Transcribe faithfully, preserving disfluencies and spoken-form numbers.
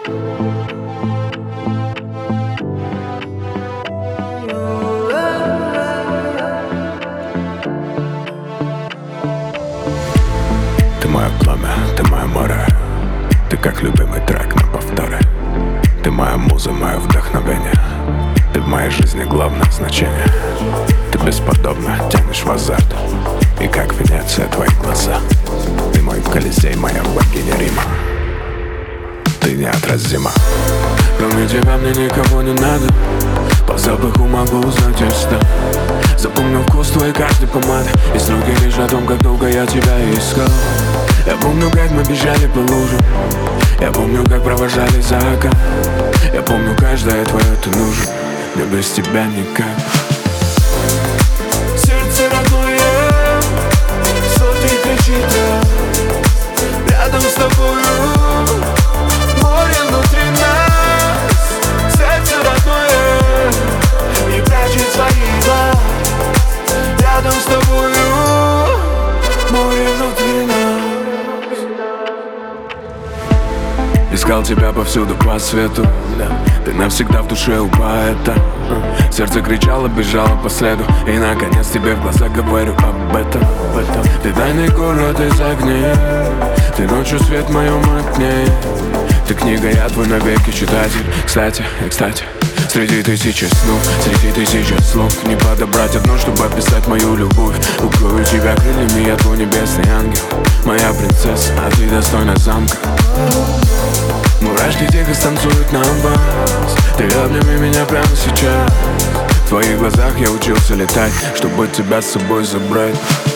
Ты мое пламя, ты мое море, ты как любимый трек на повторе. Ты моя муза, мое вдохновение, ты в моей жизни главное значение. Ты бесподобно тянешь в азарт, и как Венеция твои глаза. Ты мой Колизей, моя богиня Рима, ты неотразима. Кроме тебя мне никого не надо, по запаху могу узнать места. Запомнил вкус твоей каждой помады, и строки лишь о том, как долго я тебя искал. Я помню, как мы бежали по лужам, я помню, как провожали за окном. Я помню, каждое твое ты нужен, мне без тебя никак. Сердце родное, сотни кричит рядом с тобою. Море внутри нас, сердце родное не прячет свои глаза. Рядом с тобою, море внутри нас. Искал тебя повсюду по свету, да. Ты навсегда в душе у поэта. Сердце кричало, бежало по следу, и наконец тебе в глаза говорю об этом, об этом. Ты тайный город из огней, ты ночью свет в моем окне. Ты книга, я твой навеки читатель. Кстати, и кстати, среди тысячи снов, среди тысячи слов не подобрать одно, чтобы описать мою любовь. Укрою тебя крыльями, я твой небесный ангел, моя принцесса, а ты достойна замка. Мурашки тихо станцуют на бас, ты обними меня прямо сейчас. В твоих глазах я учился летать, чтобы тебя с собой забрать.